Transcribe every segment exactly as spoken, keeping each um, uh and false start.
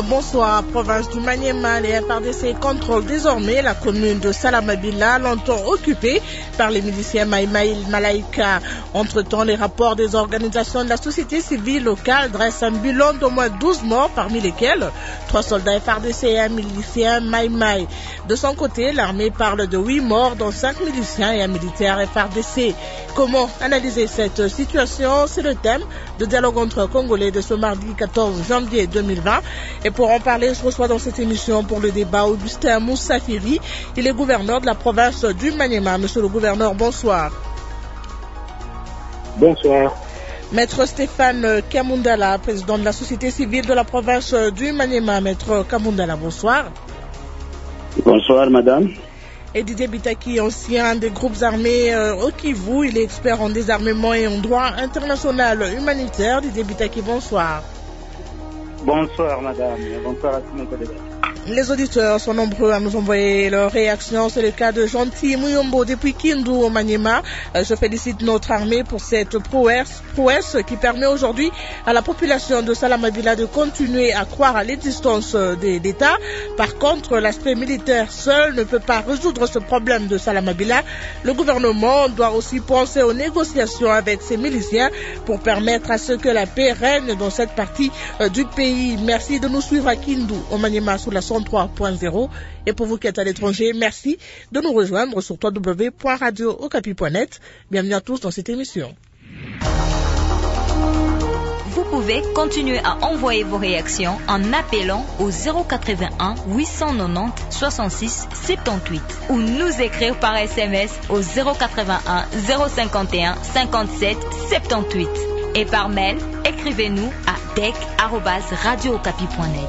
Bonsoir, province du Maniema, les F R D C contrôlent désormais la commune de Salamabila, longtemps occupée par les miliciens Maïmaï Malaïka. Entre-temps, les rapports des organisations de la société civile locale dressent un bilan d'au moins douze morts, parmi lesquels trois soldats F R D C et un milicien Maïmaï. De son côté, l'armée parle de huit morts, dont cinq miliciens et un militaire F R D C. Comment analyser cette situation? C'est le thème de dialogue entre Congolais de ce mardi quatorze janvier deux mille vingt. Et pour en parler, je reçois dans cette émission pour le débat Augustin Moussafiri. Il est gouverneur de la province du Maniema. Monsieur le gouverneur, bonsoir. Bonsoir. Maître Stéphane Kamundala, président de la société civile de la province du Maniema. Maître Kamundala, bonsoir. Bonsoir, madame. Et Didier Bitaki, ancien des groupes armés euh, au Kivu. Il est expert en désarmement et en droit international humanitaire. Didier Bitaki, bonsoir. Bonsoir, madame. Bonsoir à tous mes collègues. Les auditeurs sont nombreux à nous envoyer leurs réactions. C'est le cas de Gentil Muyombo depuis Kindu au Maniema. Je félicite notre armée pour cette prouesse, prouesse qui permet aujourd'hui à la population de Salamabila de continuer à croire à l'existence d'État. Par contre, l'aspect militaire seul ne peut pas résoudre ce problème de Salamabila. Le gouvernement doit aussi penser aux négociations avec ses miliciens pour permettre à ce que la paix règne dans cette partie du pays. Merci de nous suivre à Kindu au Maniema sous la cent trois point zéro. Et pour vous qui êtes à l'étranger, merci de nous rejoindre sur w w w point radio okapi point net. Bienvenue à tous dans cette émission. Vous pouvez continuer à envoyer vos réactions en appelant au zéro quatre-vingt-un huit cent quatre-vingt-dix soixante-six soixante-dix-huit ou nous écrire par S M S au zéro quatre-vingt-un zéro cinquante et un cinquante-sept soixante-dix-huit. Et par mail, écrivez-nous à dec arobase radio okapi point net.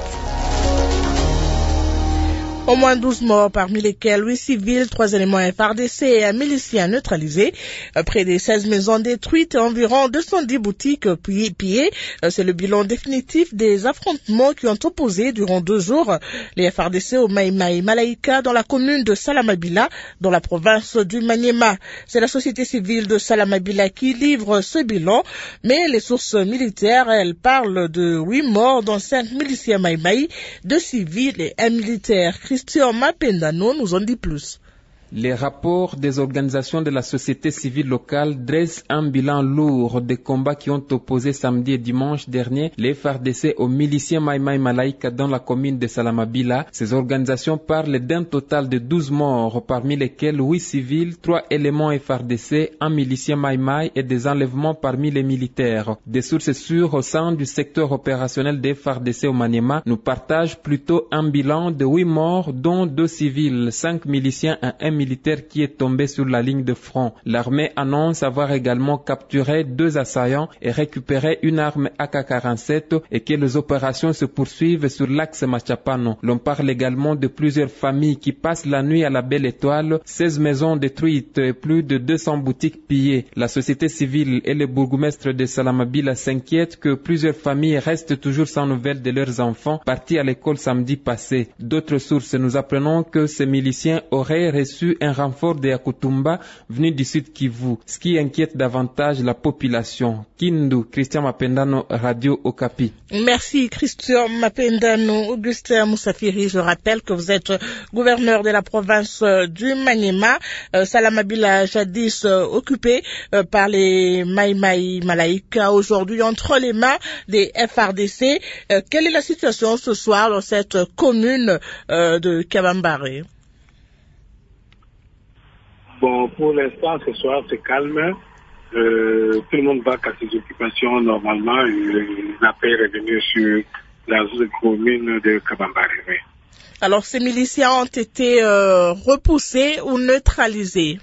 Au moins douze morts, parmi lesquels huit civils, trois éléments F R D C et un milicien neutralisé. Près des seize maisons détruites et environ deux cent dix boutiques pillées. C'est le bilan définitif des affrontements qui ont opposé durant deux jours les F R D C au Maïmaï Malaïka dans la commune de Salamabila, dans la province du Maniema. C'est la société civile de Salamabila qui livre ce bilan, mais les sources militaires, elles parlent de huit morts, dont cinq miliciens Maïmaï, deux civils et un militaire. Christian Mapendano nous en dit plus. Les rapports des organisations de la société civile locale dressent un bilan lourd des combats qui ont opposé samedi et dimanche dernier les F R D C aux miliciens Maïmaï Malaïka dans la commune de Salamabila. Ces organisations parlent d'un total de douze morts, parmi lesquels huit civils, trois éléments F R D C, un milicien Maïmaï et des enlèvements parmi les militaires. Des sources sûres au sein du secteur opérationnel des F R D C au Maniema nous partagent plutôt un bilan de huit morts, dont deux civils, cinq miliciens et un militaire qui est tombé sur la ligne de front. L'armée annonce avoir également capturé deux assaillants et récupéré une arme A K quarante-sept et que les opérations se poursuivent sur l'axe Machapano. L'on parle également de plusieurs familles qui passent la nuit à la Belle Étoile, seize maisons détruites et plus de deux cents boutiques pillées. La société civile et le bourgmestre de Salamabila s'inquiètent que plusieurs familles restent toujours sans nouvelles de leurs enfants partis à l'école samedi passé. D'autres sources nous apprenons que ces miliciens auraient reçu un renfort de Yakutumba venu du sud Kivu, ce qui inquiète davantage la population. Kindu, Christian Mapendano, Radio Okapi. Merci Christian Mapendano. Augustin Moussafiri, je rappelle que vous êtes gouverneur de la province du Maniema. Euh, Salamabila, jadis euh, occupé euh, par les Maïmaï Malaïka, aujourd'hui entre les mains des F R D C. Euh, quelle est la situation ce soir dans cette commune euh, de Kabambare? Bon, pour l'instant, ce soir, c'est calme. Euh, tout le monde va à ses occupations normalement. Et la paix est revenue sur la commune de Kabambare. Alors, ces miliciens ont été euh, repoussés ou neutralisés?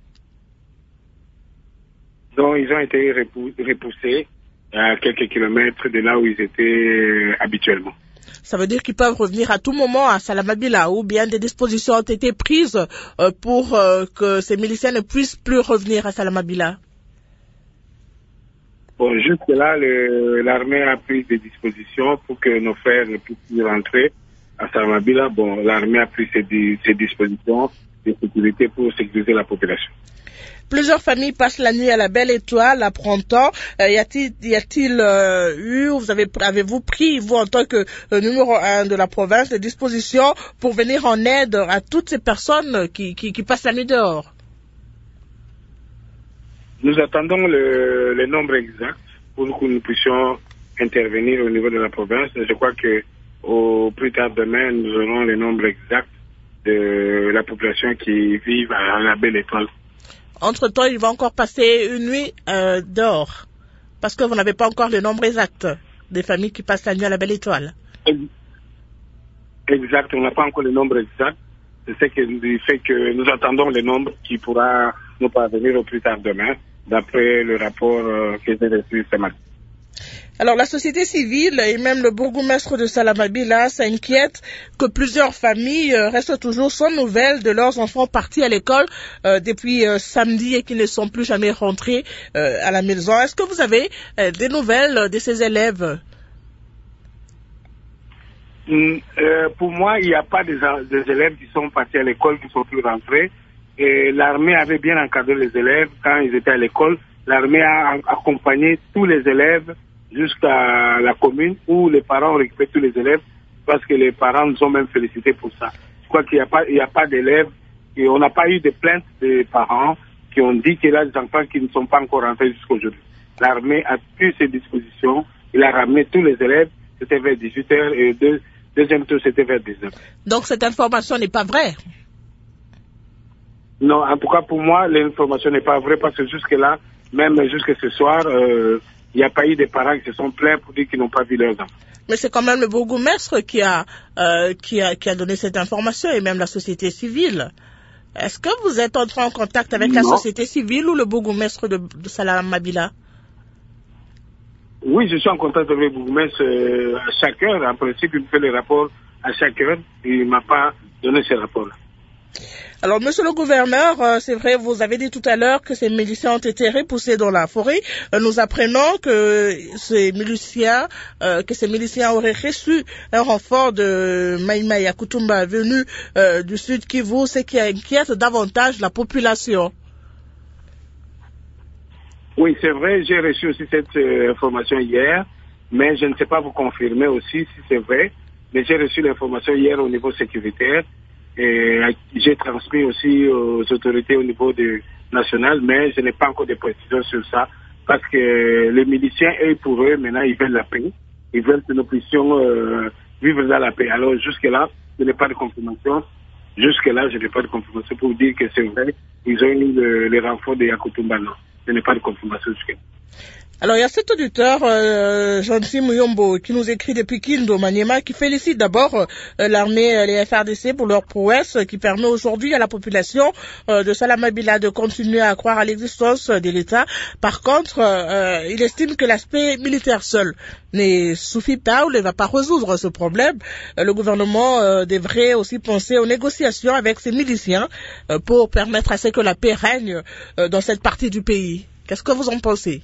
Donc, ils ont été repoussés à quelques kilomètres de là où ils étaient habituellement. Ça veut dire qu'ils peuvent revenir à tout moment à Salamabila, ou bien des dispositions ont été prises euh, pour euh, que ces miliciens ne puissent plus revenir à Salamabila? Bon, jusque-là, l'armée a pris des dispositions pour que nos frères ne puissent plus rentrer à Salamabila. Bon, l'armée a pris ces, ces dispositions. de sécurité pour sécuriser la population. Plusieurs familles passent la nuit à la Belle Étoile, à Printemps. Euh, y a-t-il, y a-t-il euh, eu, vous avez, avez-vous pris, vous en tant que euh, numéro un de la province, des dispositions pour venir en aide à toutes ces personnes qui, qui, qui passent la nuit dehors? Nous attendons le, le nombre exact pour que nous puissions intervenir au niveau de la province. Je crois que au plus tard demain, nous aurons le nombre exact de la population qui vit à la Belle Étoile. Entre-temps, il va encore passer une nuit euh, dehors, parce que vous n'avez pas encore le nombre exact des familles qui passent la nuit à la Belle Étoile. Exact, on n'a pas encore le nombre exact. C'est ce qui fait que nous attendons le nombre qui pourra nous parvenir au plus tard demain, d'après le rapport euh, que j'ai reçu ce matin. Alors, la société civile et même le bourgmestre de Salamabila s'inquiètent que plusieurs familles euh, restent toujours sans nouvelles de leurs enfants partis à l'école euh, depuis euh, samedi et qui ne sont plus jamais rentrés euh, à la maison. Est-ce que vous avez euh, des nouvelles de ces élèves? Mm, euh, pour moi, il n'y a pas des, des élèves qui sont partis à l'école qui ne sont plus rentrés. Et l'armée avait bien encadré les élèves quand ils étaient à l'école. L'armée a accompagné tous les élèves jusqu'à la commune où les parents récupèrent tous les élèves parce que les parents nous ont même félicités pour ça. Je crois qu'il n'y a pas, il n'y a pas d'élèves et on n'a pas eu de plaintes des parents qui ont dit qu'il y a des enfants qui ne sont pas encore rentrés jusqu'à aujourd'hui. L'armée a pris ses dispositions, il a ramené tous les élèves, c'était vers dix-huit heures et deux, deuxième tour c'était vers dix-neuf heures. Donc cette information n'est pas vraie? Non, en tout cas pour moi, l'information n'est pas vraie parce que jusque-là, même jusqu'à ce soir, euh, il n'y a pas eu de parents qui se sont plaints pour dire qu'ils n'ont pas vu leurs enfants. Mais c'est quand même le bourgmestre qui a, euh, qui a, qui a donné cette information et même la société civile. Est-ce que vous êtes entré en contact avec non. la société civile ou le bourgmestre de, de Salamabila? Oui, je suis en contact avec le bourgmestre euh, à chaque heure. En principe, il me fait les rapports à chaque heure. Il ne m'a pas donné ces rapports-là. Alors, monsieur le gouverneur, euh, c'est vrai, vous avez dit tout à l'heure que ces miliciens ont été repoussés dans la forêt. Euh, nous apprenons que ces miliciens, euh, que ces miliciens auraient reçu un renfort de Maïmaï Yakutumba venu euh, du sud Kivu, ce qui inquiète davantage la population. Oui, c'est vrai, j'ai reçu aussi cette euh, information hier, mais je ne sais pas vous confirmer aussi si c'est vrai, mais j'ai reçu l'information hier au niveau sécuritaire. Et j'ai transmis aussi aux autorités au niveau de, national, mais je n'ai pas encore de précisions sur ça, parce que les miliciens, eux, pour eux, maintenant, ils veulent la paix. Ils veulent que nous puissions euh, vivre dans la paix. Alors, jusque-là, je n'ai pas de confirmation. Jusque-là, je n'ai pas de confirmation pour dire que c'est vrai. Ils ont eu le, le renfort de Yakutumba. Non, je n'ai pas de confirmation jusque-là. Alors, il y a cet auditeur, euh, Gentil Muyombo, qui nous écrit depuis Kindo, Maniema, qui félicite d'abord euh, l'armée, euh, les F R D C pour leur prouesse, euh, qui permet aujourd'hui à la population euh, de Salamabila de continuer à croire à l'existence euh, de l'État. Par contre, euh, il estime que l'aspect militaire seul ne suffit pas ou ne va pas résoudre ce problème. Euh, le gouvernement euh, devrait aussi penser aux négociations avec ces miliciens euh, pour permettre à ce que la paix règne euh, dans cette partie du pays. Qu'est-ce que vous en pensez?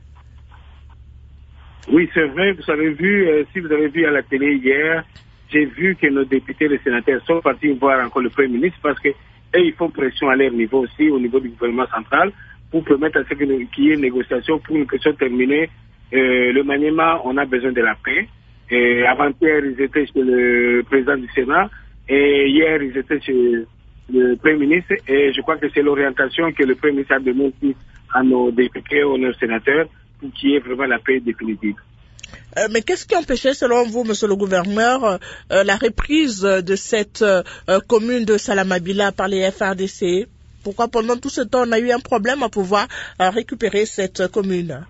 Oui, c'est vrai, vous avez vu, euh, si vous avez vu à la télé hier, j'ai vu que nos députés et les sénateurs sont partis voir encore le Premier ministre parce que eux, ils font pression à leur niveau aussi, au niveau du gouvernement central, pour permettre à ce qu'il y ait une négociation pour une question terminée. Euh, le Maniema, on a besoin de la paix. Et avant-hier, ils étaient chez le président du Sénat et hier, ils étaient chez le Premier ministre et je crois que c'est l'orientation que le Premier ministre a donnée aussi à nos députés et à nos sénateurs pour qu'il y ait vraiment la paix définitive. Euh, mais qu'est-ce qui empêchait, selon vous, monsieur le gouverneur, euh, la reprise de cette euh, commune de Salamabila par les F R D C? Pourquoi pendant tout ce temps on a eu un problème à pouvoir euh, récupérer cette commune?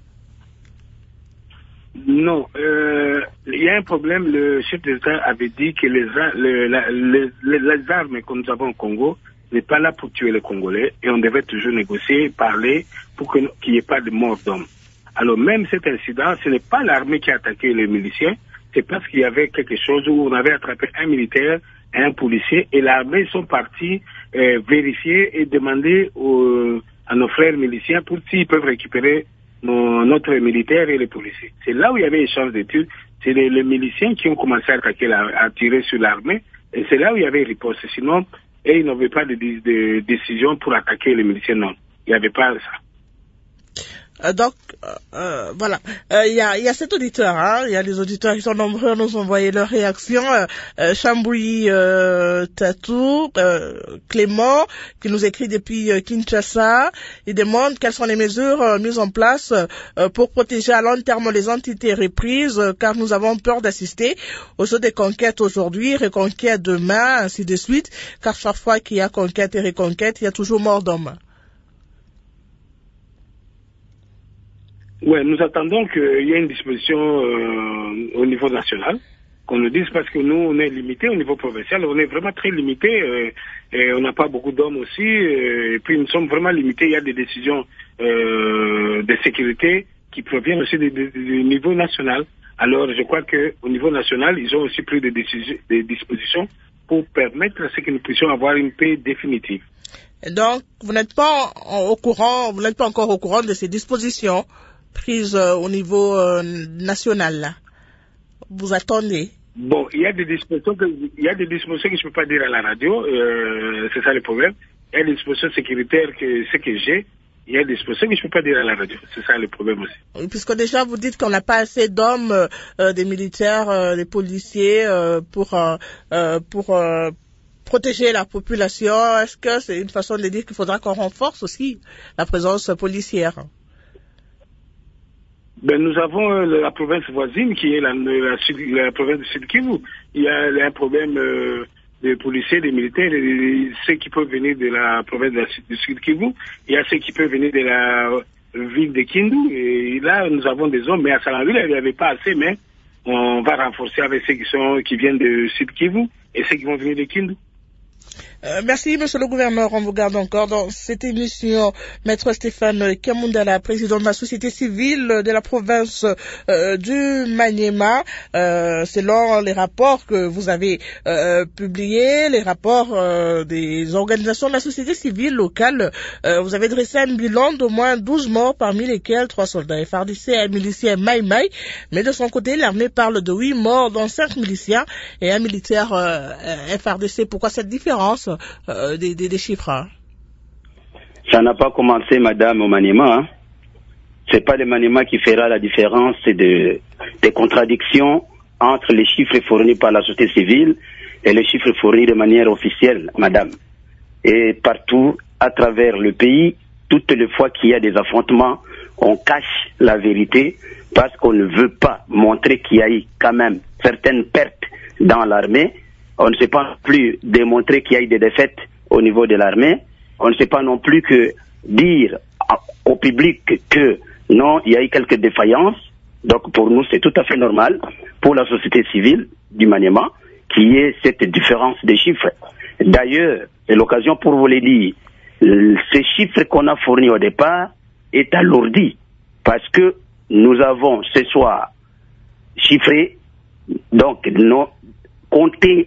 Non, euh, il y a un problème. Le chef de l'État avait dit que les, le, la, les, les armes que nous avons au Congo n'est pas là pour tuer les Congolais et on devait toujours négocier, parler pour qu'il n'y ait pas de mort d'homme. Alors même cet incident, ce n'est pas l'armée qui a attaqué les miliciens, c'est parce qu'il y avait quelque chose où on avait attrapé un militaire et un policier et l'armée sont partis euh, vérifier et demander aux, à nos frères miliciens pour s'ils peuvent récupérer nos, notre militaire et les policiers. C'est là où il y avait échange d'études, c'est les, les miliciens qui ont commencé à attaquer, la, à tirer sur l'armée et c'est là où il y avait riposte. Sinon, et ils n'avaient pas de, de, de décision pour attaquer les miliciens. Non, il n'y avait pas ça. Euh, donc, euh, voilà, il euh, y, a, y a cet auditeur, hein, il y a des auditeurs qui sont nombreux à nous envoyer leurs réactions. Euh, euh, Chambouille euh, Tatou, euh, Clément, qui nous écrit depuis euh, Kinshasa, il demande quelles sont les mesures euh, mises en place euh, pour protéger à long terme les entités reprises, euh, car nous avons peur d'assister aux jeux des conquêtes aujourd'hui, reconquête demain, ainsi de suite, car chaque fois qu'il y a conquête et reconquête, il y a toujours mort d'homme. Oui, nous attendons qu'il y ait une disposition euh, au niveau national, qu'on nous dise, parce que nous, on est limité au niveau provincial, on est vraiment très limité, euh, et on n'a pas beaucoup d'hommes aussi, euh, et puis nous sommes vraiment limités. Il y a des décisions euh, de sécurité qui proviennent aussi du, du, du niveau national. Alors, je crois qu'au niveau national, ils ont aussi pris des, décisions, des dispositions pour permettre à ce que nous puissions avoir une paix définitive. Et donc, vous n'êtes pas au courant, vous n'êtes pas encore au courant de ces dispositions prises euh, au niveau euh, national, là. Vous attendez? Bon, il y a des dispositions que, il y a des dispositions que je ne peux pas dire à la radio, euh, c'est ça le problème. Il y a des dispositions sécuritaires que ce que j'ai, il y a des dispositions que je ne peux pas dire à la radio, c'est ça le problème aussi. Oui, puisque déjà vous dites qu'on n'a pas assez d'hommes, euh, des militaires, euh, des policiers euh, pour euh, euh, pour euh, protéger la population. Est-ce que c'est une façon de dire qu'il faudra qu'on renforce aussi la présence policière? Ben, nous avons euh, la province voisine qui est la, la, la, la province du Sud-Kivu. Il y a, il y a un problème euh, de policiers, des militaires, et ceux qui peuvent venir de la province de la, du Sud-Kivu. Il y a ceux qui peuvent venir de la ville de Kindu. Et là, nous avons des hommes, mais à Salaville, il n'y avait pas assez, mais on va renforcer avec ceux qui sont qui viennent de Sud-Kivu et ceux qui vont venir de Kindu. Euh, merci, monsieur le gouverneur. On vous garde encore dans cette émission. Maître Stéphane Kamundala, président de la société civile de la province euh, du Maniema. Euh, selon les rapports que vous avez euh, publiés, les rapports euh, des organisations de la société civile locale, euh, vous avez dressé un bilan d'au moins douze morts, parmi lesquels trois soldats F A R D C et un milicien Maï Maï. Mais de son côté, l'armée parle de huit morts, dont cinq miliciens et un militaire euh, F A R D C. Pourquoi cette différence Euh, des, des, des chiffres? Hein? Ça n'a pas commencé, madame, au Maniema. Hein. C'est pas le Maniema qui fera la différence de, des contradictions entre les chiffres fournis par la société civile et les chiffres fournis de manière officielle, madame. Et partout, à travers le pays, toutes les fois qu'il y a des affrontements, on cache la vérité parce qu'on ne veut pas montrer qu'il y a eu quand même certaines pertes dans l'armée. On ne sait pas plus démontrer qu'il y a eu des défaites au niveau de l'armée. On ne sait pas non plus que dire au public que non, il y a eu quelques défaillances. Donc pour nous, c'est tout à fait normal pour la société civile du Maniema qu'il y ait cette différence des chiffres. D'ailleurs, c'est l'occasion pour vous le dire, ces chiffres qu'on a fournis au départ est alourdi parce que nous avons ce soir chiffré, donc non, compté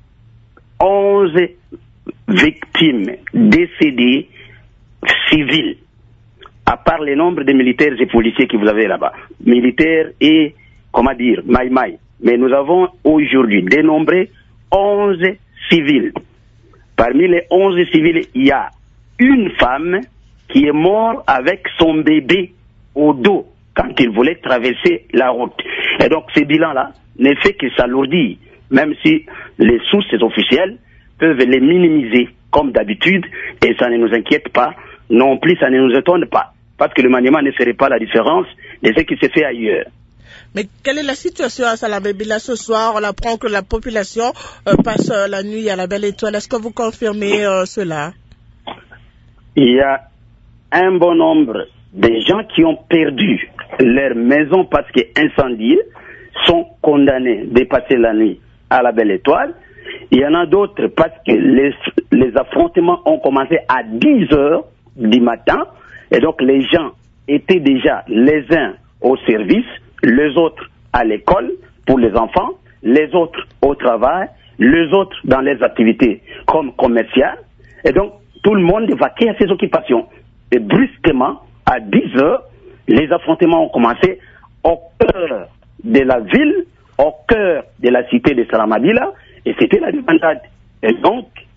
onze victimes décédées civiles, à part le nombre de militaires et policiers que vous avez là-bas. Militaires et, comment dire, Maï Maï. Mais nous avons aujourd'hui dénombré onze civils. Parmi les onze civils, il y a une femme qui est morte avec son bébé au dos quand il voulait traverser la route. Et donc, ce bilan-là ne fait que s'alourdir, même si les sources officielles peuvent les minimiser comme d'habitude, et ça ne nous inquiète pas, non plus ça ne nous étonne pas, parce que le Maniema ne ferait pas la différence de ce qui se fait ailleurs. Mais quelle est la situation à Salabébi là ce soir? On apprend que la population euh, passe euh, la nuit à la Belle Étoile. Est-ce que vous confirmez euh, cela? Il y a un bon nombre de gens qui ont perdu leur maison parce qu'incendiées, sont condamnés de passer la nuit à la Belle Étoile. Il y en a d'autres parce que les, les affrontements ont commencé à dix heures du matin et donc les gens étaient déjà les uns au service, les autres à l'école pour les enfants, les autres au travail, les autres dans les activités comme commerciales, et donc tout le monde vaquait à ses occupations. Et brusquement, à dix heures, les affrontements ont commencé au cœur de la ville, au cœur de la cité de Salamabila, et c'était la débandade. Et donc,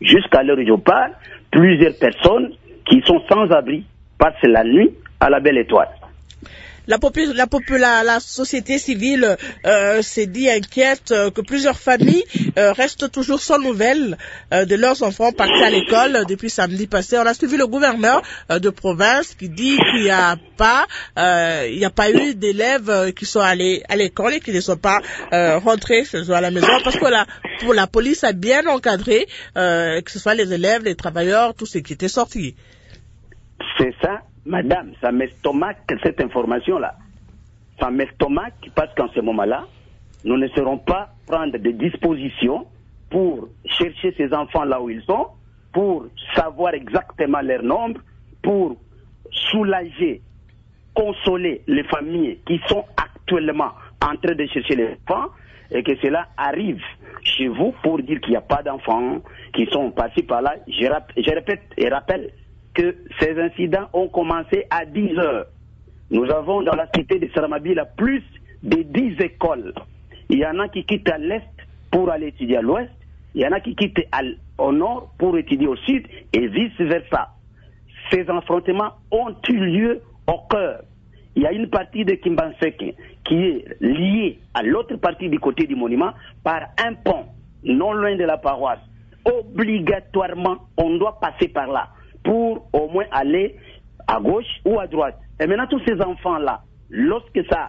jusqu'à l'heure où je parle, plusieurs personnes qui sont sans abri passent la nuit à la Belle Étoile. La, popu- la, popula- la société civile euh, s'est dit inquiète euh, que plusieurs familles euh, restent toujours sans nouvelles euh, de leurs enfants partis à l'école euh, depuis samedi passé. On a suivi le gouverneur euh, de province qui dit qu'il n'y a pas, euh, il n'y a pas eu d'élèves euh, qui sont allés à l'école et qui ne sont pas euh, rentrés chez eux à la maison parce que la, pour la police a bien encadré euh, que ce soit les élèves, les travailleurs, tous ceux qui étaient sortis. C'est ça. Madame, ça m'estomaque cette information-là. Ça m'estomaque parce qu'en ce moment-là, nous ne saurons pas prendre des dispositions pour chercher ces enfants là où ils sont, pour savoir exactement leur nombre, pour soulager, consoler les familles qui sont actuellement en train de chercher les enfants et que cela arrive chez vous pour dire qu'il n'y a pas d'enfants qui sont passés par là. Je, rap- je répète et rappelle que ces incidents ont commencé à dix heures. Nous avons dans la cité de Saramabila plus de dix écoles. Il y en a qui quittent à l'est pour aller étudier à l'ouest, il y en a qui quittent à l- au nord pour étudier au sud et vice-versa. Ces affrontements ont eu lieu au cœur. Il y a une partie de Kimbanseke qui est liée à l'autre partie du côté du monument par un pont, non loin de la paroisse. Obligatoirement, on doit passer par là pour au moins aller à gauche ou à droite. Et maintenant, tous ces enfants-là, lorsque ça,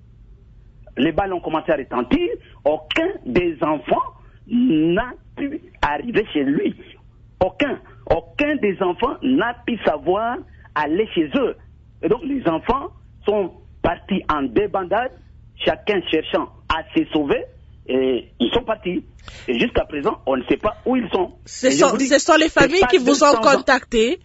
les balles ont commencé à retentir, aucun des enfants n'a pu arriver chez lui. Aucun. Aucun des enfants n'a pu savoir aller chez eux. Et donc, les enfants sont partis en débandade, chacun cherchant à se sauver, et ils sont partis. Et jusqu'à présent, on ne sait pas où ils sont. Ce sont, dis, ce sont les familles qui vous ont contacté?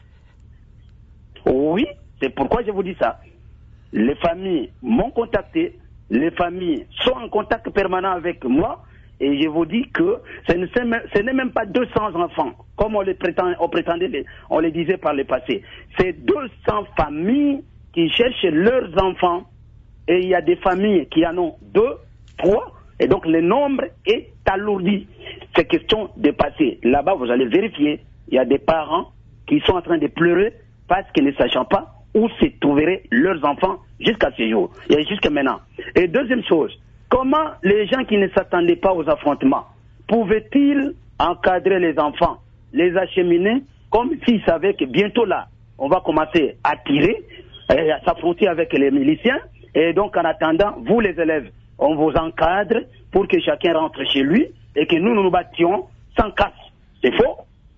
Oui, c'est pourquoi je vous dis ça. Les familles m'ont contacté, les familles sont en contact permanent avec moi, et je vous dis que ce n'est même pas deux cents enfants, comme on les prétend, on prétendait, on les disait par le passé. C'est deux cents familles qui cherchent leurs enfants, et il y a des familles qui en ont deux, trois, et donc le nombre est alourdi. C'est question de passer. Là-bas, vous allez vérifier, il y a des parents qui sont en train de pleurer parce qu'ils ne sachant pas où se trouveraient leurs enfants jusqu'à ce jour, et jusqu'à maintenant. Et deuxième chose, comment les gens qui ne s'attendaient pas aux affrontements pouvaient-ils encadrer les enfants, les acheminer, comme s'ils savaient que bientôt là, on va commencer à tirer, et à s'affronter avec les miliciens, et donc en attendant, vous les élèves, on vous encadre pour que chacun rentre chez lui, et que nous, nous nous battions sans casse. C'est faux?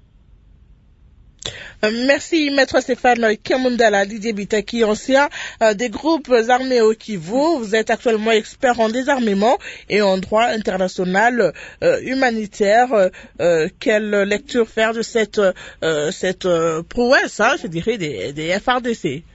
Merci, Maître Stéphane Kamundala, Didier Bitaki, ancien euh, des groupes armés au Kivu. Vous êtes actuellement expert en désarmement et en droit international euh, humanitaire. Euh, quelle lecture faire de cette, euh, cette euh, prouesse, hein, je dirais, des, des F R D C?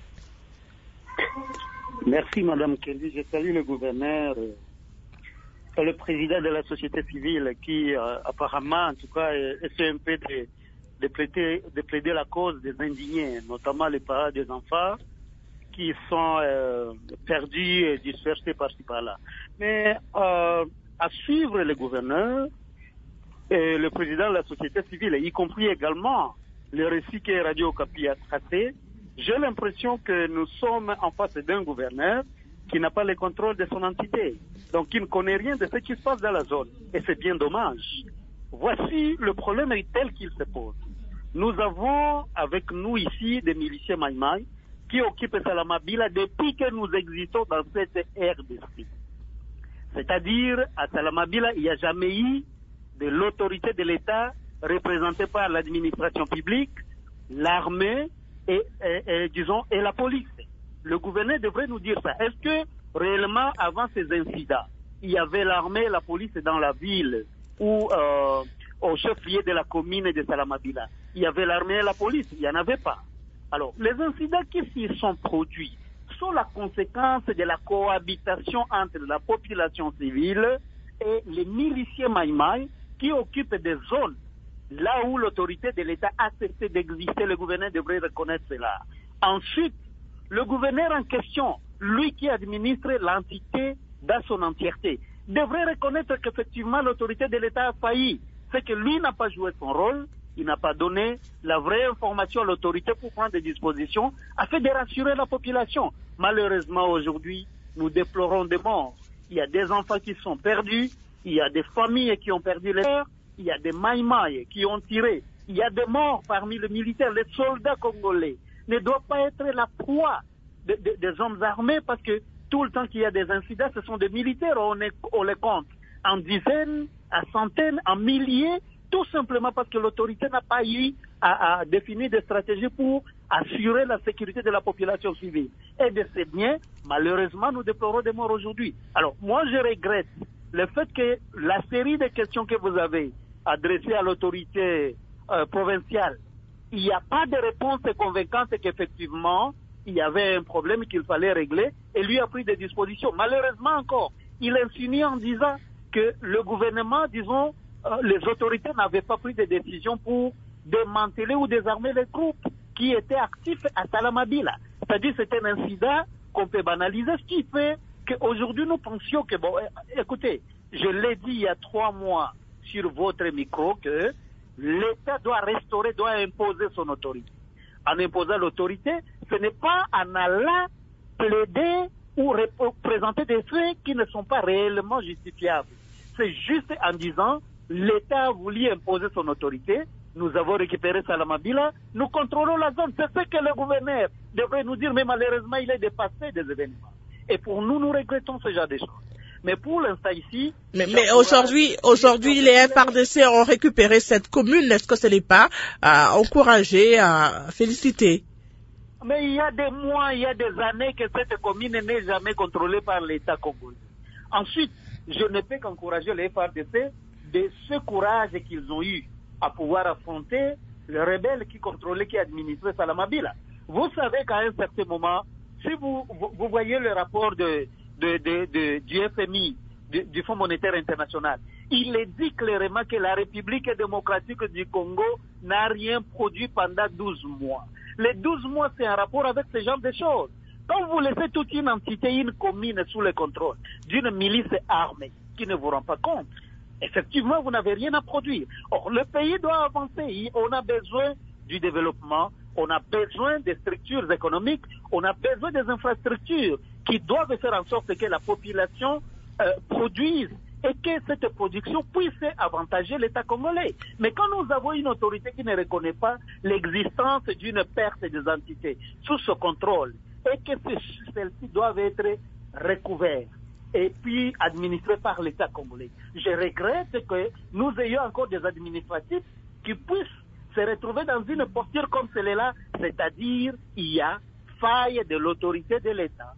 Merci, Madame Kendi. Je salue le gouverneur, euh, le président de la société civile qui, euh, apparemment, en tout cas, essaie un peu de De plaider, de plaider la cause des indignés, notamment les parents des enfants qui sont euh, perdus et dispersés par-ci par-là. Mais euh, à suivre le gouverneur et le président de la société civile, y compris également le récit que Radio Okapi a tracé, j'ai l'impression que nous sommes en face d'un gouverneur qui n'a pas le contrôle de son entité, donc qui ne connaît rien de ce qui se passe dans la zone. Et c'est bien dommage. Voici le problème est tel qu'il se pose. Nous avons avec nous ici des miliciens Maïmaï qui occupent Salamabila depuis que nous existons dans cette ère d'esprit. C'est-à-dire, à Salamabila, il n'y a jamais eu de l'autorité de l'État représentée par l'administration publique, l'armée et, et, et, disons, et la police. Le gouverneur devrait nous dire ça. Est-ce que réellement, avant ces incidents, il y avait l'armée et la police dans la ville ou euh, au chef-lieu de la commune de Salamabila, il y avait l'armée et la police, il n'y en avait pas. Alors, les incidents qui s'y sont produits sont la conséquence de la cohabitation entre la population civile et les miliciens Maïmaï qui occupent des zones là où l'autorité de l'État a cessé d'exister. Le gouverneur devrait reconnaître cela. Ensuite, le gouverneur en question, lui qui administre l'entité dans son entièreté, devrait reconnaître qu'effectivement l'autorité de l'État a failli. C'est que lui n'a pas joué son rôle, il n'a pas donné la vraie information à l'autorité pour prendre des dispositions afin de rassurer la population. Malheureusement, aujourd'hui, nous déplorons des morts. Il y a des enfants qui sont perdus, il y a des familles qui ont perdu les leurs, il y a des maïmaïs qui ont tiré, il y a des morts parmi les militaires. Les soldats congolais ne doivent pas être la proie de, de, des hommes armés parce que tout le temps qu'il y a des incidents, ce sont des militaires, on, est, on les compte en dizaines, à centaines, en milliers, tout simplement parce que l'autorité n'a pas eu à, à définir des stratégies pour assurer la sécurité de la population civile. Et de ces biens, malheureusement, nous déplorons des morts aujourd'hui. Alors, moi, je regrette le fait que la série de questions que vous avez adressées à l'autorité euh, provinciale, il n'y a pas de réponse convaincante qu'effectivement, il y avait un problème qu'il fallait régler et lui a pris des dispositions. Malheureusement encore, il insinue en disant que le gouvernement, disons, euh, les autorités n'avaient pas pris de décision pour démanteler ou désarmer les troupes qui étaient actifs à Salamabila. C'est-à-dire que c'est un incident qu'on peut banaliser, ce qui fait qu'aujourd'hui nous pensions que, bon, écoutez, je l'ai dit il y a trois mois sur votre micro que l'État doit restaurer, doit imposer son autorité. En imposant l'autorité, ce n'est pas en allant plaider ou présenter des faits qui ne sont pas réellement justifiables. C'est juste en disant, l'État a voulu imposer son autorité, nous avons récupéré Salamabila, nous contrôlons la zone. C'est ce que le gouverneur devrait nous dire, mais malheureusement, il est dépassé des événements. Et pour nous, nous regrettons ce genre de choses. Mais pour l'instant ici... Mais, mais aujourd'hui, aujourd'hui, les F R D C ont récupéré cette commune. Est-ce que ce n'est pas à encourager, à féliciter? Mais il y a des mois, il y a des années que cette commune n'est jamais contrôlée par l'État congolais. Ensuite, je ne peux qu'encourager les F R D C de ce courage qu'ils ont eu à pouvoir affronter le rebelle qui contrôlait, qui administrait Salamabila. Vous savez qu'à un certain moment, si vous, vous, vous voyez le rapport de, de, de, de, du F M I, du, du Fonds monétaire international, il est dit clairement que la République démocratique du Congo n'a rien produit pendant douze mois. Les douze mois, c'est un rapport avec ce genre de choses. Quand vous laissez toute une entité, une commune sous le contrôle d'une milice armée qui ne vous rend pas compte, effectivement, vous n'avez rien à produire. Or, le pays doit avancer. On a besoin du développement, on a besoin des structures économiques, on a besoin des infrastructures qui doivent faire en sorte que la population euh, produise et que cette production puisse avantager l'État congolais. Mais quand nous avons une autorité qui ne reconnaît pas l'existence d'une perte des entités sous ce contrôle et que celles-ci doivent être recouvertes et puis administrées par l'État congolais, je regrette que nous ayons encore des administratifs qui puissent se retrouver dans une posture comme celle-là, c'est-à-dire il y a faille de l'autorité de l'État.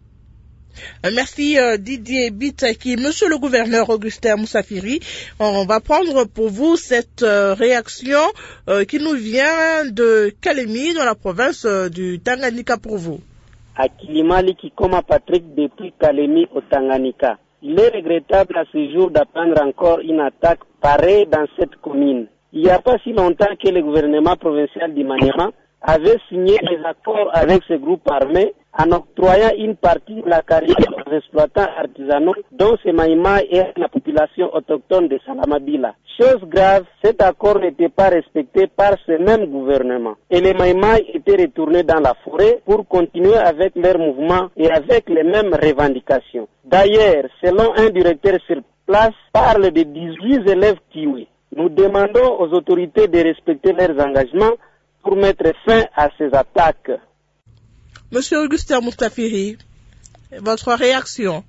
Merci euh, Didier Bitaki. Monsieur le gouverneur Augustin Moussafiri, on va prendre pour vous cette euh, réaction euh, qui nous vient de Kalemi, dans la province euh, du Tanganyika pour vous. Akilimali Kikoma Patrick depuis Kalemi au Tanganyika. Il est regrettable à ce jour d'apprendre encore une attaque pareille dans cette commune. Il n'y a pas si longtemps que le gouvernement provincial du Maniema avait signé des accords avec ce groupe armé en octroyant une partie de la carrière aux exploitants artisanaux dont ces Maïmaï et la population autochtone de Salamabila. Chose grave, cet accord n'était pas respecté par ce même gouvernement et les Maïmaï étaient retournés dans la forêt pour continuer avec leur mouvement et avec les mêmes revendications. D'ailleurs, selon un directeur sur place, parle de dix-huit élèves tués. Nous demandons aux autorités de respecter leurs engagements pour mettre fin à ces attaques. Monsieur Augustin Moussafiri, votre réaction?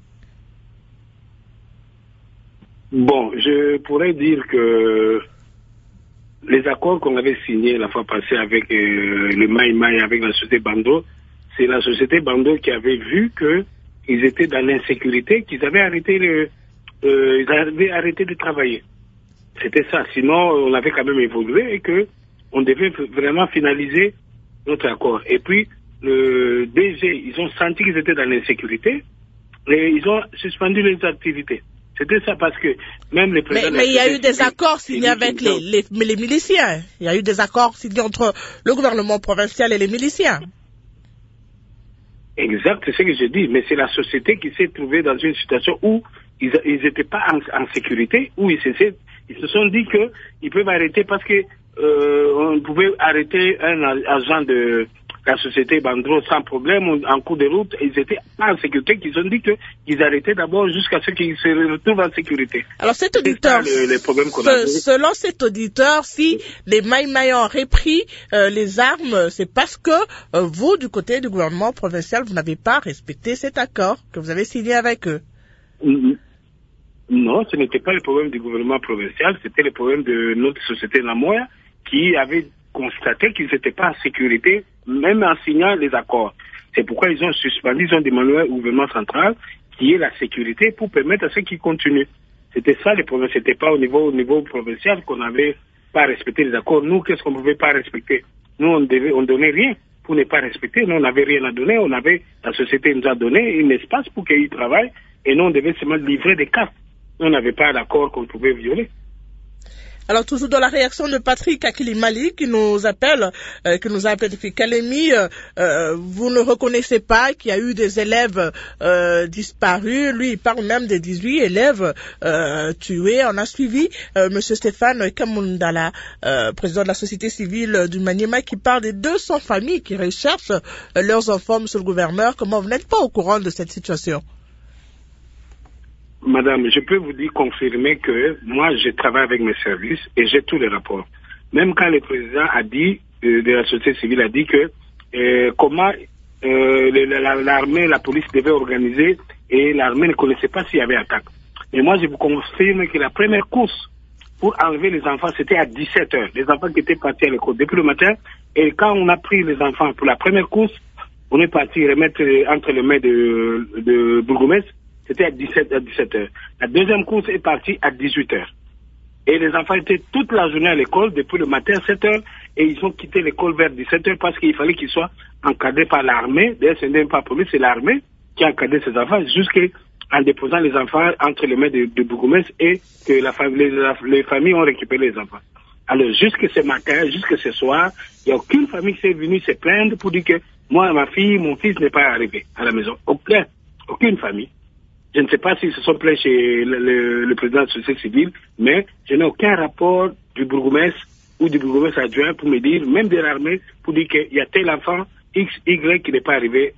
Bon, je pourrais dire que les accords qu'on avait signés la fois passée avec euh, le Maï Maï, avec la société Bando, c'est la société Bando qui avait vu qu'ils étaient dans l'insécurité, qu'ils avaient arrêté, le, euh, ils avaient arrêté de travailler. C'était ça. Sinon, on avait quand même évolué et que on devait vraiment finaliser notre accord. Et puis, le D G, ils ont senti qu'ils étaient dans l'insécurité et ils ont suspendu les activités. C'était ça parce que même les présidents... Mais, mais il y a eu des accords signés avec les, les, les miliciens. Il y a eu des accords signés entre le gouvernement provincial et les miliciens. Exact, c'est ce que je dis. Mais c'est la société qui s'est trouvée dans une situation où ils n'étaient pas en, en sécurité, où ils, ils se sont dit qu'ils peuvent arrêter parce que Euh, on on pouvait arrêter un agent de la société Bandro sans problème en cours de route. Ils étaient pas en sécurité, qu'ils ont dit qu'ils arrêtaient d'abord jusqu'à ce qu'ils se retrouvent en sécurité. Alors cet auditeur, le, le problème qu'on ce, a selon cet auditeur, si les Maïmaï ont repris euh, les armes, c'est parce que euh, vous, du côté du gouvernement provincial, vous n'avez pas respecté cet accord que vous avez signé avec eux. Non, ce n'était pas le problème du gouvernement provincial, c'était le problème de notre société Namoya qui avait constaté qu'ils n'étaient pas en sécurité, même en signant les accords. C'est pourquoi ils ont suspendu, ils ont demandé au gouvernement central qui est la sécurité pour permettre à ceux qui continuent. C'était ça le problème, c'était pas au niveau, au niveau provincial qu'on n'avait pas respecté les accords. Nous, qu'est-ce qu'on ne pouvait pas respecter? Nous, on devait, on donnait rien pour ne pas respecter. Nous, on n'avait rien à donner. On avait, la société nous a donné un espace pour qu'ils travaillent et nous, on devait seulement livrer des cartes. Nous, on n'avait pas d'accord qu'on pouvait violer. Alors, toujours dans la réaction de Patrick Akilimali, qui nous appelle, euh, qui nous a appelé depuis Kalemi, euh, euh, vous ne reconnaissez pas qu'il y a eu des élèves euh, disparus. Lui, il parle même des dix-huit élèves euh, tués. On a suivi euh, M. Stéphane Kamundala, euh, président de la société civile du Maniema, qui parle des deux cents familles qui recherchent euh, leurs enfants, M. le gouverneur. Comment vous n'êtes pas au courant de cette situation? Madame, je peux vous dire, confirmer que moi, je travaille avec mes services et j'ai tous les rapports. Même quand le président a dit, euh, de la société civile a dit que euh, comment euh, l'armée, la police devait organiser et l'armée ne connaissait pas s'il y avait attaque. Et moi, je vous confirme que la première course pour enlever les enfants, c'était à dix-sept heures. Les enfants qui étaient partis à l'école depuis le matin. Et quand on a pris les enfants pour la première course, on est parti remettre entre les mains de, de Bourgoumès. C'était à dix-sept heures. La deuxième course est partie à dix-huit heures. Et les enfants étaient toute la journée à l'école, depuis le matin à sept heures, et ils ont quitté l'école vers dix-sept heures parce qu'il fallait qu'ils soient encadrés par l'armée. D'ailleurs, ce n'est pas la police, c'est l'armée qui a encadré ces enfants, jusqu'en déposant les enfants entre les mains de, de Bourgoumès et que la, les, la, les familles ont récupéré les enfants. Alors, jusque ce matin, jusque ce soir, il n'y a aucune famille qui est venue se plaindre pour dire que moi, ma fille, mon fils n'est pas arrivé à la maison. Aucun, aucune famille. Je ne sais pas s'ils se sont plaints chez le, le, le président de la société civile, mais je n'ai aucun rapport du bourgmestre ou du bourgmestre adjoint pour me dire, même de l'armée, pour dire qu'il y a tel enfant X, Y qui n'est pas arrivé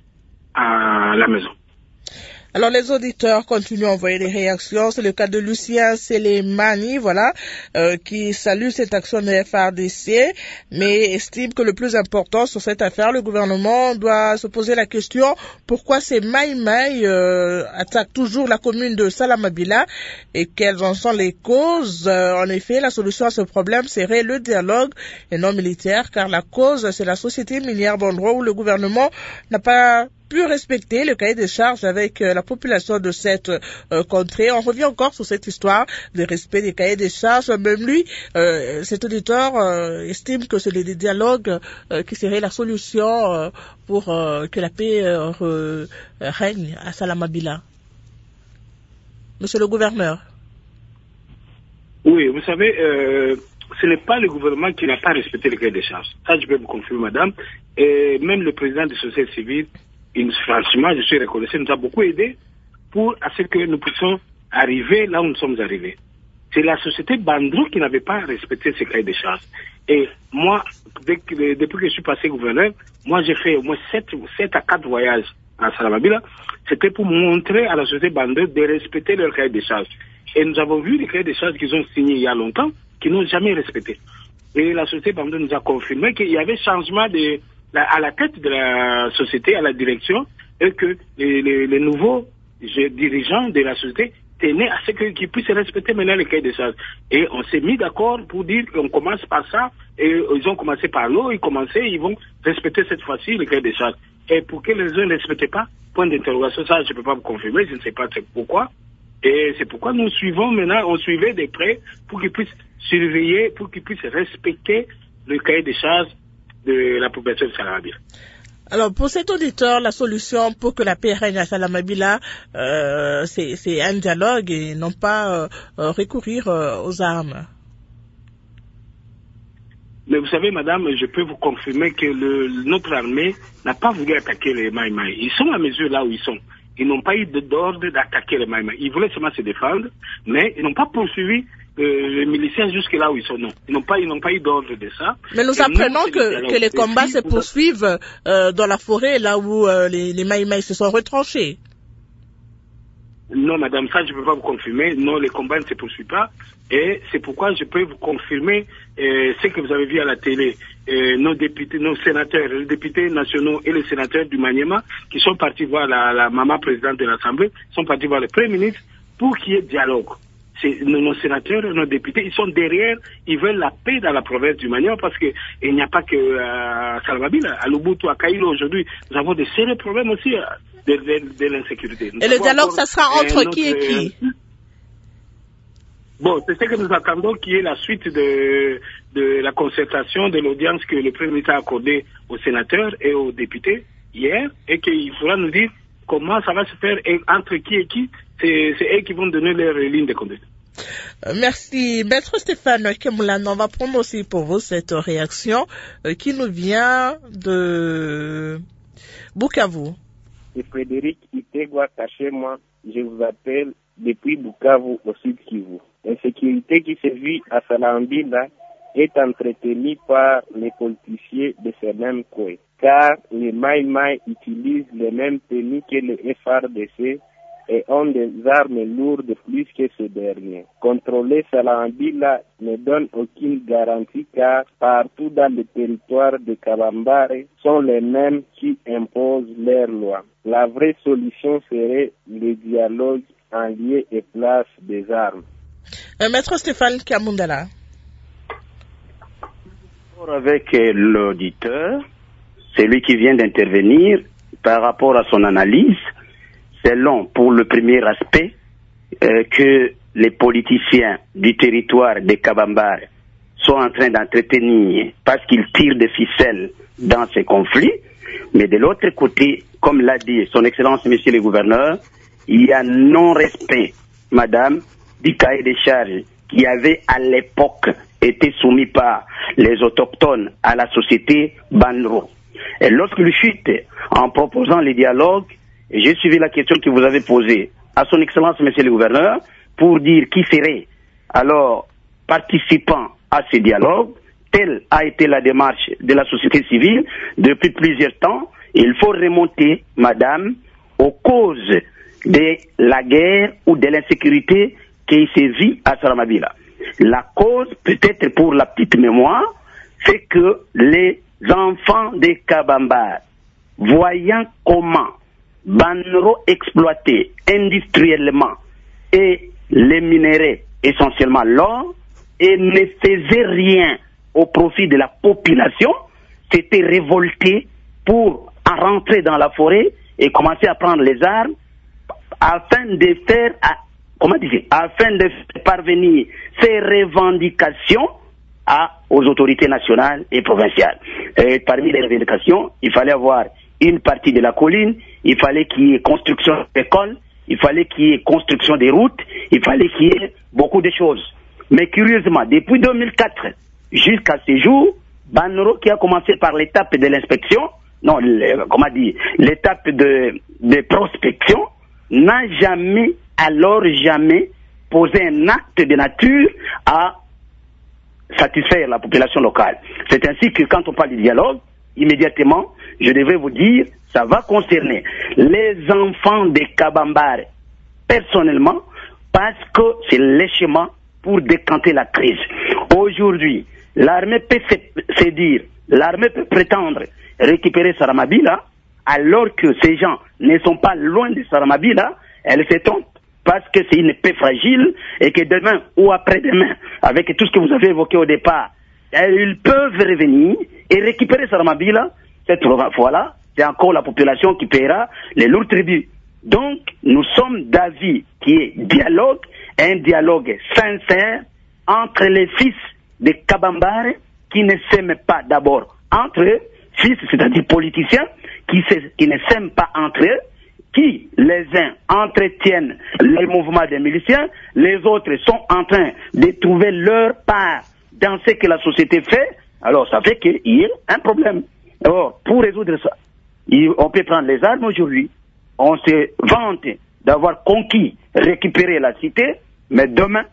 à la maison. Alors, les auditeurs continuent à envoyer des réactions. C'est le cas de Lucien Selemani, voilà, euh, qui salue cette action de F R D C, mais estime que le plus important sur cette affaire, le gouvernement doit se poser la question pourquoi ces Maïmaï euh, attaquent toujours la commune de Salamabila et quelles en sont les causes. Euh, en effet, la solution à ce problème serait le dialogue et non militaire, car la cause, c'est la société minière Bandro où le gouvernement n'a pas pu respecter le cahier des charges avec euh, la population de cette euh, contrée. On revient encore sur cette histoire de respect des cahiers des charges. Même lui, euh, cet auditeur euh, estime que c'est le dialogue euh, qui serait la solution euh, pour euh, que la paix euh, euh, règne à Salamabila. Monsieur le gouverneur. Oui, vous savez, euh, ce n'est pas le gouvernement qui n'a pas respecté le cahier des charges. Ça, je peux vous confirmer, madame. Et même le président de la société civile, il, franchement, je suis reconnaissant, nous a beaucoup aidé pour à ce que nous puissions arriver là où nous sommes arrivés. C'est la société Bandro qui n'avait pas respecté ce cahier des charges. Et moi, dès que, depuis que je suis passé gouverneur, moi j'ai fait au moins sept à quatre voyages à Salamabila. C'était pour montrer à la société Bandro de respecter leur cahier des charges. Et nous avons vu les cahiers des charges qu'ils ont signés il y a longtemps, qu'ils n'ont jamais respecté. Et la société Bandro nous a confirmé qu'il y avait changement de, la, à la tête de la société, à la direction, et que les, les, les nouveaux dirigeants de la société tenaient à ce qu'ils puissent respecter maintenant les cahiers des charges. Et on s'est mis d'accord pour dire qu'on commence par ça, et ils ont commencé par l'eau, ils commençaient, ils vont respecter cette fois-ci les cahiers des charges. Et pour que les uns ne respectent pas, point d'interrogation, ça je ne peux pas vous confirmer, je ne sais pas pourquoi. Et c'est pourquoi nous suivons maintenant, on suivait de près pour qu'ils puissent surveiller, pour qu'ils puissent respecter le cahier des charges de la population de Salamabila. Alors, pour cet auditeur, la solution pour que la paix règne à Salamabila, euh, c'est un dialogue et non pas euh, recourir euh, aux armes. Mais vous savez, madame, je peux vous confirmer que le, notre armée n'a pas voulu attaquer les Maïmaï. Ils sont à mesure là où ils sont. Ils n'ont pas eu d'ordre d'attaquer les Maïmaï. Ils voulaient seulement se défendre, mais ils n'ont pas poursuivi les miliciens jusque là où ils sont. Non, ils n'ont pas, ils n'ont pas eu d'ordre de ça. Mais nous et apprenons nous, que, que les combats se poursuivent euh, dans la forêt, là où euh, les, les Maïmaï se sont retranchés. Non, madame, ça je ne peux pas vous confirmer. Non, les combats ne se poursuivent pas. Et c'est pourquoi je peux vous confirmer euh, ce que vous avez vu à la télé. Euh, nos députés, nos sénateurs, les députés nationaux et les sénateurs du Maniema qui sont partis voir la, la maman présidente de l'Assemblée, sont partis voir le Premier ministre pour qu'il y ait dialogue. C'est, nos, nos sénateurs, nos députés, ils sont derrière, ils veulent la paix dans la province du Maniema parce que il n'y a pas que à Salvabila, à Lubuntu, à Kailo aujourd'hui, nous avons des sérieux problèmes aussi de, de, de l'insécurité. Nous et le dialogue, ça sera entre euh, qui et qui? Bon, c'est ce que nous attendons qui est la suite de, de la concertation, de l'audience que le Premier ministre a accordée aux sénateurs et aux députés hier, et qu'il faudra nous dire comment ça va se faire et entre qui et qui. C'est, c'est eux qui vont donner leur ligne de conduite. Merci. Maître Stéphane Kemoulane, on va prendre aussi pour vous cette réaction euh, qui nous vient de Bukavu. C'est Frédéric Itegwa Kaché-moi. Je vous appelle depuis Bukavu au sud Kivu. L'insécurité qui se vit à Salambila est entretenue par les politiciens de ces mêmes coins, car les Maïmaï utilisent les mêmes tenues que les F R D C et ont des armes lourdes plus que ces derniers. Contrôler Salambila ne donne aucune garantie car partout dans le territoire de Kabambare sont les mêmes qui imposent leurs lois. La vraie solution serait le dialogue en lieu et place des armes. Euh, Maître Stéphane Kamundala. Avec l'auditeur, celui qui vient d'intervenir, par rapport à son analyse, c'est long pour le premier aspect euh, que les politiciens du territoire de Kabambare sont en train d'entretenir parce qu'ils tirent des ficelles dans ces conflits. Mais de l'autre côté, comme l'a dit son Excellence Monsieur le Gouverneur, il y a non-respect, madame, du cahier des charges qui avait à l'époque été soumis par les autochtones à la société Banro. Et lorsqu'il chute en proposant les dialogues, j'ai suivi la question que vous avez posée à son Excellence Monsieur le Gouverneur pour dire qui serait alors participant à ces dialogues. Telle a été la démarche de la société civile depuis plusieurs temps. Il faut remonter, madame, aux causes de la guerre ou de l'insécurité qui se vit à Saramabila. La cause, peut-être pour la petite mémoire, c'est que les enfants des Kabambare, voyant comment Banro exploitait industriellement et les minéraux, essentiellement l'or, et ne faisait rien au profit de la population, s'étaient révoltés pour rentrer dans la forêt et commencer à prendre les armes afin de faire, comment dire, afin de parvenir ces revendications à, aux autorités nationales et provinciales. Et parmi les revendications, il fallait avoir une partie de la colline, il fallait qu'il y ait construction d'écoles, il fallait qu'il y ait construction des routes, il fallait qu'il y ait beaucoup de choses. Mais curieusement, depuis deux mille quatre jusqu'à ce jour, Banro, qui a commencé par l'étape de l'inspection, non, le, comment dire, l'étape de, de prospection, n'a jamais, alors jamais, posé un acte de nature à satisfaire la population locale. C'est ainsi que quand on parle du dialogue, immédiatement, je devrais vous dire, ça va concerner les enfants des Kabambare, personnellement, parce que c'est lèchement pour décanter la crise. Aujourd'hui, l'armée peut se, se dire, l'armée peut prétendre récupérer Saramabila, alors que ces gens ne sont pas loin de Saramabila, elle se trompe parce que c'est une paix fragile et que demain ou après-demain, avec tout ce que vous avez évoqué au départ, ils peuvent revenir et récupérer Saramabila. Cette fois-là, c'est encore la population qui paiera les lourds tributs. Donc, nous sommes d'avis qui est dialogue, un dialogue sincère entre les fils de Kabambare qui ne s'aiment pas d'abord entre eux, fils, c'est-à-dire politiciens, qui, se, qui ne s'aiment pas entre eux, qui, les uns, entretiennent les mouvements des miliciens, les autres sont en train de trouver leur part dans ce que la société fait. Alors, ça fait qu'il y a un problème. Alors, pour résoudre ça, on peut prendre les armes aujourd'hui, on se vante d'avoir conquis, récupéré la cité, mais demain,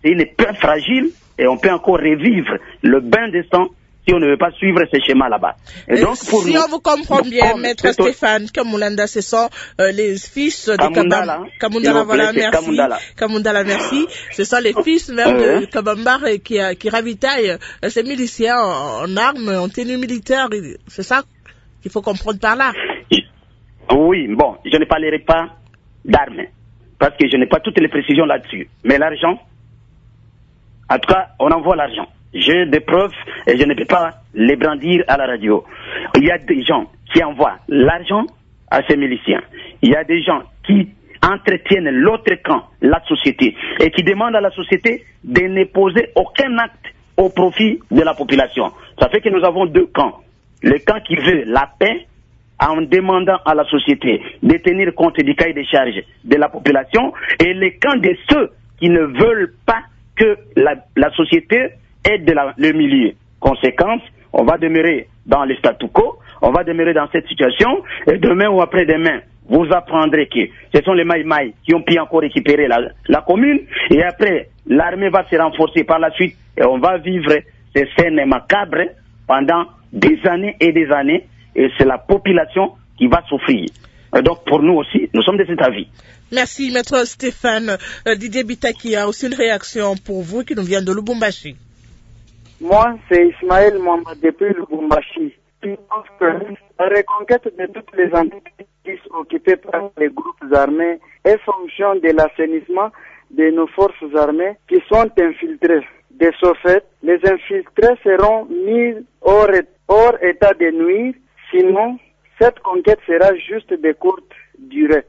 c'est une épreuve fragile et on peut encore revivre le bain de sang si on ne veut pas suivre ces schémas là-bas. Et donc, pour si nous, on vous comprend bien, Maître Stéphane Kamundala, ce sont euh, les fils de Kabamba. Kamundala, voilà, merci. Kamundala. Kamundala, merci. Ce sont les fils même euh. de Kabamba qui, qui ravitaillent euh, ces miliciens en, en armes, en tenue militaire. C'est ça qu'il faut comprendre par là. Oui, bon, je ne parlerai pas d'armes, parce que je n'ai pas toutes les précisions là-dessus. Mais l'argent, en tout cas, on envoie l'argent. J'ai des preuves et je ne peux pas les brandir à la radio. Il y a des gens qui envoient l'argent à ces miliciens. Il y a des gens qui entretiennent l'autre camp, la société, et qui demandent à la société de ne poser aucun acte au profit de la population. Ça fait que nous avons deux camps. Le camp qui veut la paix, en demandant à la société de tenir compte du cahier des charges de la population, et le camp de ceux qui ne veulent pas que la, la société aide la, le milieu. Conséquence, on va demeurer dans le statu quo, on va demeurer dans cette situation, et demain ou après-demain, vous apprendrez que ce sont les Maïmaï qui ont pu encore récupérer la, la commune, et après, l'armée va se renforcer par la suite, et on va vivre ces scènes macabres pendant des années et des années, et c'est la population qui va souffrir. Et donc, pour nous aussi, nous sommes de cet avis. Merci, Maître Stéphane. Euh, Didier Bitaki a aussi une réaction pour vous qui nous vient de Lubumbashi. Moi, c'est Ismaël Mohamed depuis Lubumbashi. Je pense que la reconquête de toutes les entités occupées par les groupes armés est fonction de l'assainissement de nos forces armées qui sont infiltrées. De ce fait, les infiltrés seront mis hors, hors état de nuire, sinon cette conquête sera juste de courte durée.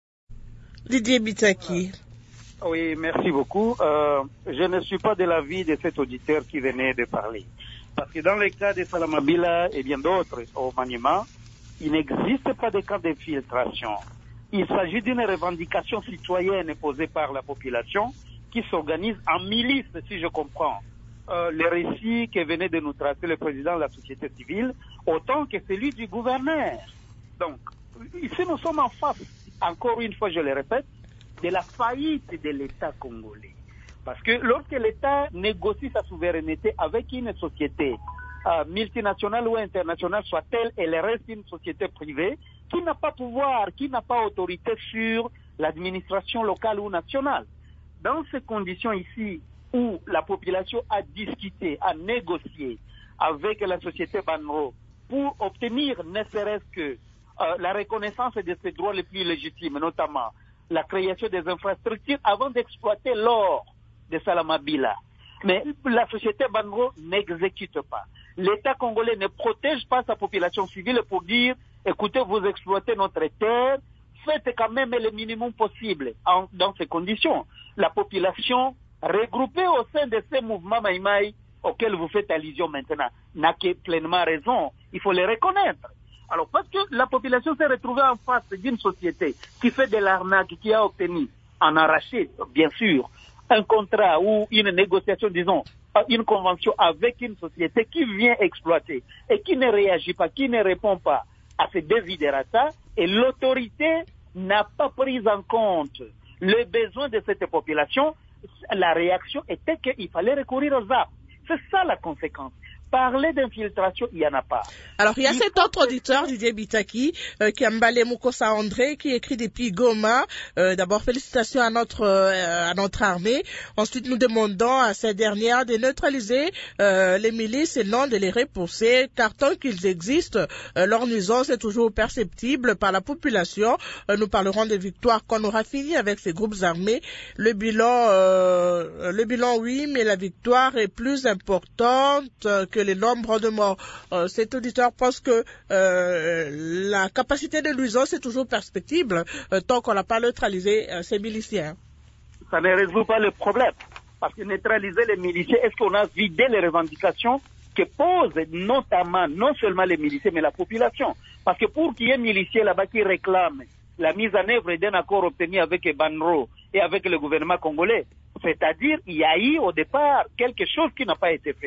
Didier Bitaki. Oui, merci beaucoup. Euh, je ne suis pas de l'avis de cet auditeur qui venait de parler. Parce que dans le cas de Salamabila et bien d'autres au Maniema, il n'existe pas de cas d'infiltration. Il s'agit d'une revendication citoyenne posée par la population qui s'organise en milice, si je comprends euh, le récit que venait de nous tracer le président de la société civile, autant que celui du gouverneur. Donc, ici nous sommes en face, encore une fois je le répète, de la faillite de l'État congolais. Parce que lorsque l'État négocie sa souveraineté avec une société euh, multinationale ou internationale, soit-elle, elle reste une société privée qui n'a pas pouvoir, qui n'a pas autorité sur l'administration locale ou nationale. Dans ces conditions ici, où la population a discuté, a négocié avec la société Banro pour obtenir ne serait-ce que euh, la reconnaissance de ses droits les plus légitimes, notamment la création des infrastructures avant d'exploiter l'or de Salamabila. Mais la société Banro n'exécute pas. L'État congolais ne protège pas sa population civile pour dire, écoutez, vous exploitez notre terre, faites quand même le minimum possible. En, dans ces conditions, la population regroupée au sein de ces mouvements Maïmaï auxquels vous faites allusion maintenant n'a que pleinement raison. Il faut les reconnaître. Alors, parce que la population s'est retrouvée en face d'une société qui fait de l'arnaque, qui a obtenu, en arraché, bien sûr, un contrat ou une négociation, disons, une convention avec une société qui vient exploiter et qui ne réagit pas, qui ne répond pas à ces desiderata, et l'autorité n'a pas pris en compte les besoins de cette population, la réaction était qu'il fallait recourir aux armes. C'est ça la conséquence. Parler d'infiltration, il n'y en a pas. Alors, il y a il cet autre auditeur, Didier Bitaki, euh, qui est Mbale Mukosa André, qui écrit depuis Goma. Euh, D'abord, félicitations à notre, euh, à notre armée. Ensuite, nous demandons à ces dernières de neutraliser euh, les milices et non de les repousser, car tant qu'ils existent, euh, leur nuisance est toujours perceptible par la population. Euh, nous parlerons des victoires qu'on aura fini avec ces groupes armés. Le bilan, euh, le bilan, oui, mais la victoire est plus importante que les nombres de morts. Euh, cet auditeur pense que euh, la capacité de nuisance est toujours perceptible euh, tant qu'on n'a pas neutralisé euh, ces miliciens. Ça ne résout pas le problème. Parce que neutraliser les miliciens, est-ce qu'on a vidé les revendications que posent notamment, non seulement les miliciens, mais la population? Parce que pour qu'il y ait miliciens là-bas qui réclament la mise en œuvre d'un accord obtenu avec Banro et avec le gouvernement congolais, c'est-à-dire il y a eu au départ quelque chose qui n'a pas été fait.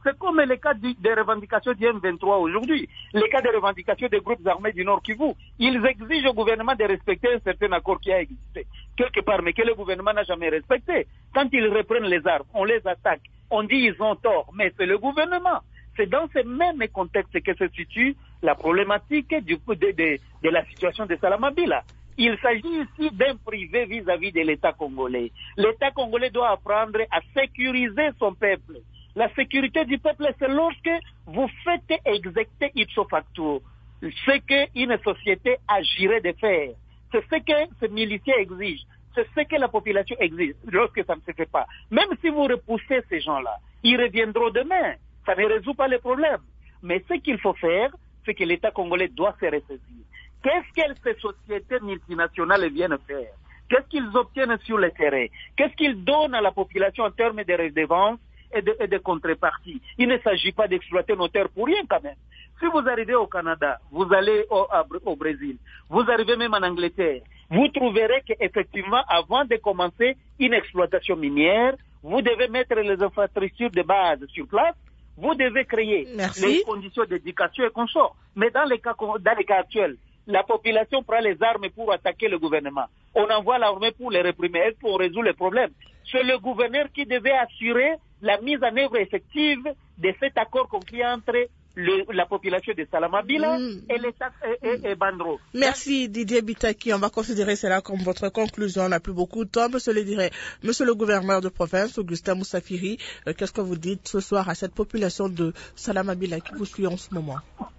C'est comme le cas du, des revendications du M vingt-trois aujourd'hui, le cas des revendications des groupes armés du Nord Kivu. Ils exigent au gouvernement de respecter un certain accord qui a existé quelque part, mais que le gouvernement n'a jamais respecté. Quand ils reprennent les armes, on les attaque, on dit ils ont tort, mais c'est le gouvernement. C'est dans ce même contexte que se situe la problématique du, de, de, de la situation de Salamabila. Il s'agit ici d'un privé vis-à-vis de l'État congolais. L'État congolais doit apprendre à sécuriser son peuple. La sécurité du peuple, c'est lorsque vous faites exécuter ipso facto ce qu'une société agirait de faire. C'est ce que ce miliciens exige. C'est ce que la population exige lorsque ça ne se fait pas. Même si vous repoussez ces gens-là, ils reviendront demain. Ça ne résout pas les problèmes. Mais ce qu'il faut faire, c'est que l'État congolais doit se ressaisir. Qu'est-ce que ces sociétés multinationales viennent faire? Qu'est-ce qu'ils obtiennent sur le terrain? Qu'est-ce qu'ils donnent à la population en termes de redevances et de, et de contreparties? Il ne s'agit pas d'exploiter nos terres pour rien quand même. Si vous arrivez au Canada, vous allez au, au Brésil, vous arrivez même en Angleterre, vous trouverez qu'effectivement, avant de commencer une exploitation minière, vous devez mettre les infrastructures de base sur place. Vous devez créer Merci. les conditions d'éducation et consort. Mais dans les cas, dans les cas actuels, la population prend les armes pour attaquer le gouvernement. On envoie l'armée pour les réprimer. Est-ce qu'on résout les problèmes? C'est le gouverneur qui devait assurer la mise en œuvre effective de cet accord conclu entre le, la population de Salamabila mmh. et l'État et, et, et Bandro. Merci Didier Bitaki. On va considérer cela comme votre conclusion. On n'a plus beaucoup de temps. Monsieur le dirait, Monsieur le gouverneur de province, Augustin Moussafiri, euh, qu'est-ce que vous dites ce soir à cette population de Salamabila qui vous suit en ce moment?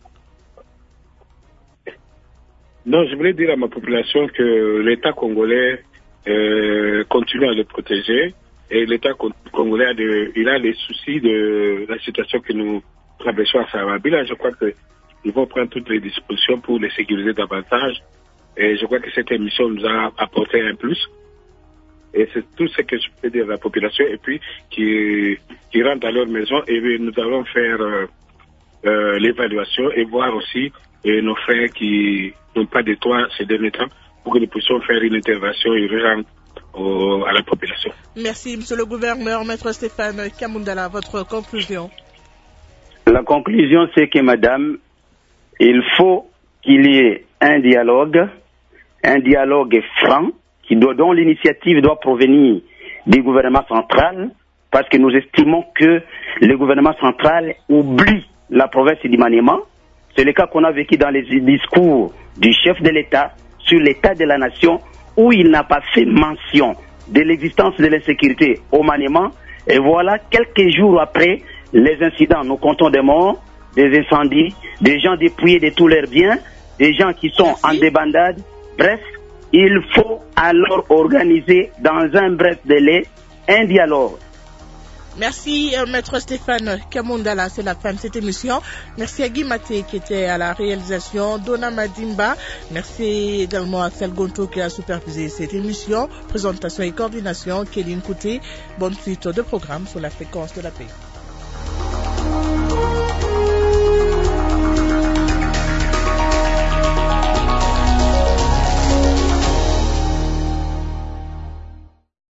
Non, je voulais dire à ma population que l'État congolais euh, continue à le protéger et l'État congolais a de, il a les soucis de la situation que nous traversons à Salamabila. Je crois qu'ils vont prendre toutes les dispositions pour les sécuriser davantage et je crois que cette émission nous a apporté un plus. Et c'est tout ce que je peux dire à la population et puis qui, qui rentrent à leur maison et nous allons faire euh, euh, l'évaluation et voir aussi et nos frères qui n'ont pas de toit ces derniers temps pour que nous puissions faire une intervention urgente au, à la population. Merci, Monsieur le gouverneur. Maître Stéphane Kamundala, votre conclusion. La conclusion, c'est que, madame, il faut qu'il y ait un dialogue, un dialogue franc, qui doit, dont l'initiative doit provenir du gouvernement central, parce que nous estimons que le gouvernement central oublie la province du Maniema. C'est le cas qu'on a vécu dans les discours du chef de l'État sur l'état de la nation, où il n'a pas fait mention de l'existence de l'insécurité au Maniema. Et voilà, quelques jours après les incidents, nous comptons des morts, des incendies, des gens dépouillés de tous leurs biens, des gens qui sont Merci. en débandade. Bref, il faut alors organiser dans un bref délai un dialogue. Merci, euh, Maître Stéphane Kamundala, c'est la fin de cette émission. Merci à Guy Maté qui était à la réalisation, Donna Madimba. Merci également à Axel Gonto qui a supervisé cette émission. Présentation et coordination, Kéline Kouté. Bonne suite de programme sur la fréquence de la paix.